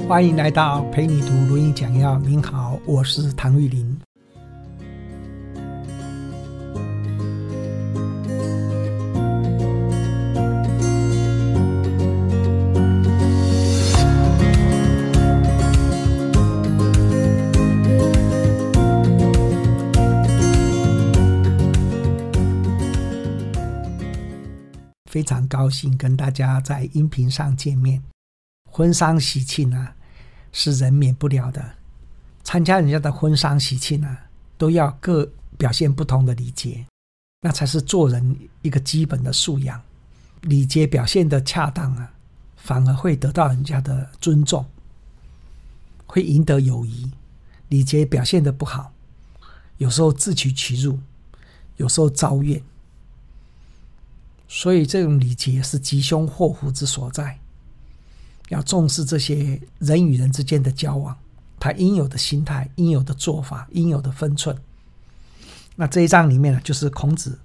欢迎来到陪你读论语讲要。您好，我是唐玉麟。非常高兴跟大家在音频上见面。婚丧喜庆啊，是人免不了的。参加人家的婚丧喜庆啊，都要各表现不同的礼节，那才是做人一个基本的素养。礼节表现的恰当啊，反而会得到人家的尊重，会赢得友谊。礼节表现的不好，有时候自取其辱，有时候遭怨。所以这种礼节是吉凶祸福之所在，要重视这些人与人之间的交往，他应有的心态、应有的做法、应有的分寸。那这一章里面呢，就是孔子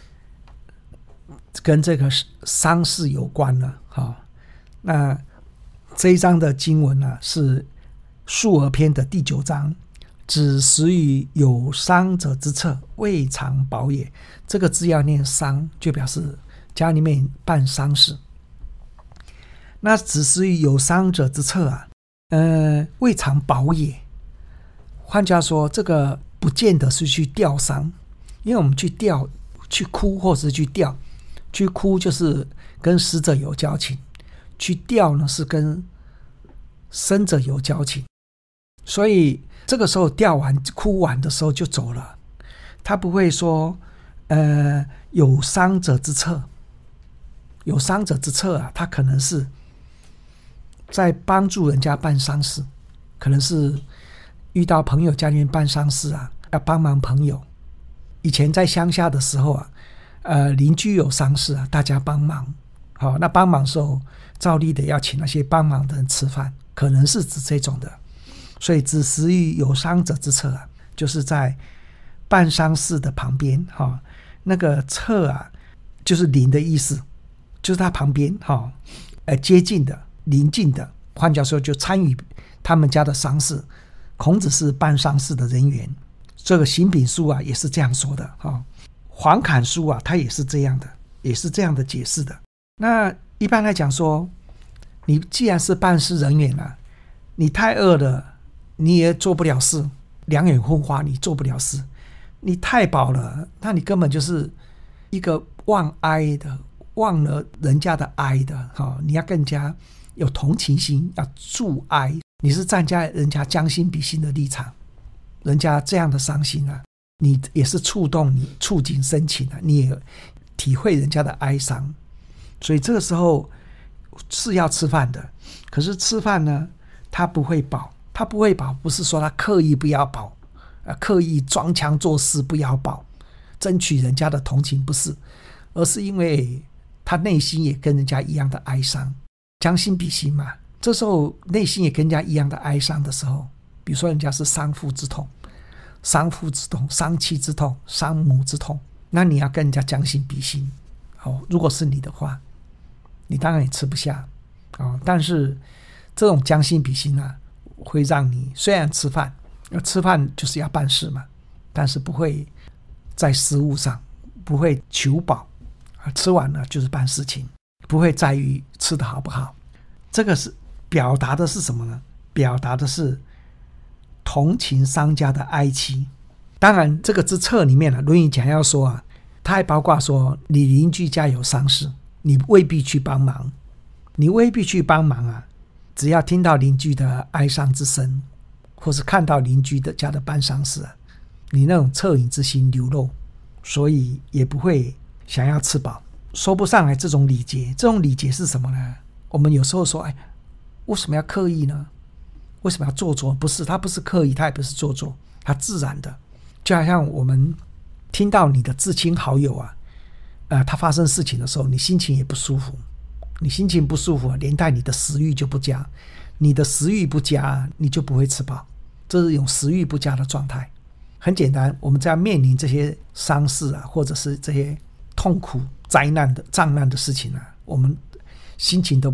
跟这个丧事有关了。那这一章的经文呢，是《述而篇》的第9章，子食于有丧者之侧，未尝饱也。这个字要念丧，就表示家里面办丧事。那子食于有丧者之侧啊，未尝饱也。换句话说，这个不见得是去吊丧，因为我们去哭或是去吊，去哭就是跟死者有交情，去吊呢是跟生者有交情。所以这个时候吊完哭完的时候就走了，他不会说有丧者之侧。有丧者之侧啊，他可能是在帮助人家办丧事，可能是遇到朋友家里面办丧事啊，要帮忙朋友。以前在乡下的时候啊，邻居有丧事啊，大家帮忙。那帮忙的时候，照例的要请那些帮忙的人吃饭，可能是指这种的。所以子食于有丧者之侧啊，就是在办丧事的旁边。那个侧啊，就是邻的意思，就是他旁边接近的、邻近的。换句话说，就参与他们家的丧事。孔子是办丧事的人员，这个刑柄书啊也是这样说的。黄侃书啊，他也是这样的，也是这样的解释的。那一般来讲说，你既然是办事人员啊，你太饿了，你也做不了事，两眼昏花，你做不了事。你太饱了，那你根本就是一个忘哀的，忘了人家的哀的。你要更加有同情心，要助哀。你是站在人家将心比心的立场，人家这样的伤心啊，你也是触动你，触景生情啊，你也体会人家的哀伤。所以这个时候是要吃饭的，可是吃饭呢，他不会饱。他不会饱，不是说他刻意不要饱，刻意装腔作势不要饱，争取人家的同情，不是，而是因为他内心也跟人家一样的哀伤，将心比心嘛。这时候内心也跟人家一样的哀伤的时候，比如说人家是丧父之痛、丧夫之痛、丧妻之痛、丧母之痛，那你要跟人家将心比心。如果是你的话，你当然也吃不下。但是这种将心比心啊，会让你虽然吃饭就是要办事嘛，但是不会在食物上不会求饱，吃完了就是办事情，不会在于吃的好不好。这个是表达的是什么呢？表达的是同情商家的哀戚。当然这个之侧里面《论语》讲要说啊，它还包括说你邻居家有丧事，你未必去帮忙。你未必去帮忙啊，只要听到邻居的哀伤之声，或是看到邻居的家的办丧事啊，你那种恻隐之心流露，所以也不会想要吃饱，说不上来这种礼节。这种礼节是什么呢？我们有时候说，为什么要刻意呢？为什么要做作？不是，他不是刻意，他也不是做作，他自然的。就好像我们听到你的至亲好友啊，他发生事情的时候，你心情也不舒服。你心情不舒服，连带你的食欲就不佳，你的食欲不佳，你就不会吃饱，这是一种食欲不佳的状态。很简单，我们在面临这些丧事啊，或者是这些痛苦灾难的障难的事情啊，我们心情都不好，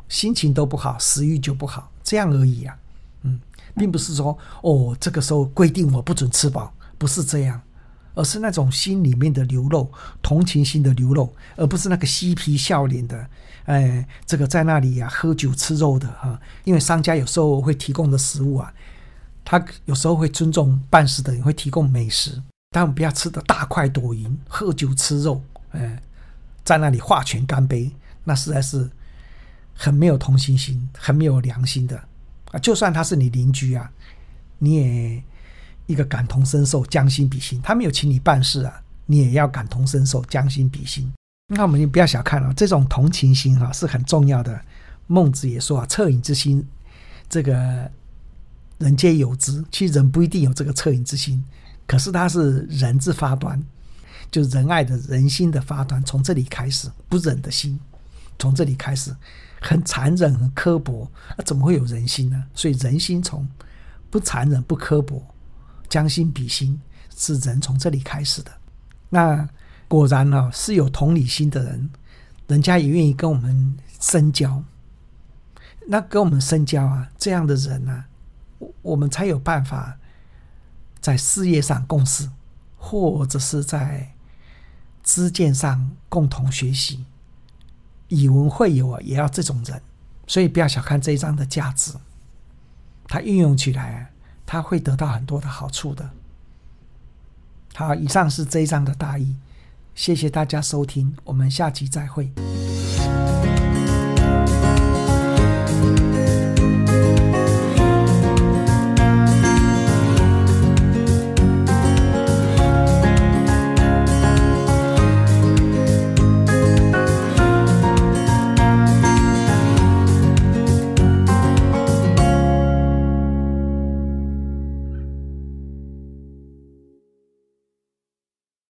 心情都不好，食欲就不好，这样而已啊。并不是说这个时候规定我不准吃饱，不是这样，而是那种心里面的流露，同情心的流露，而不是那个嬉皮笑脸的，这个在那里喝酒吃肉的因为商家有时候会提供的食物他有时候会尊重办事的人，会提供美食，但我们不要吃的大快朵颐，喝酒吃肉，在那里画拳干杯，那实在是很没有同情心，很没有良心的就算他是你邻居你也一个感同身受，将心比心，他没有请你办事你也要感同身受，将心比心。那我们也不要小看这种同情心是很重要的。孟子也说恻隐之心，这个人皆有之。其实人不一定有这个恻隐之心，可是他是人之发端，就是仁爱的人心的发端，从这里开始，不忍的心从这里开始，很残忍很刻薄，怎么会有人心呢？所以人心从不残忍不刻薄，将心比心，是人从这里开始的。那果然是有同理心的人，人家也愿意跟我们深交。那跟我们深交这样的人我们才有办法在事业上共事，或者是在知见上共同学习。以文会友也要这种人，所以不要小看这一章的价值，它运用起来它会得到很多的好处的。好，以上是这一章的大意，谢谢大家收听，我们下集再会。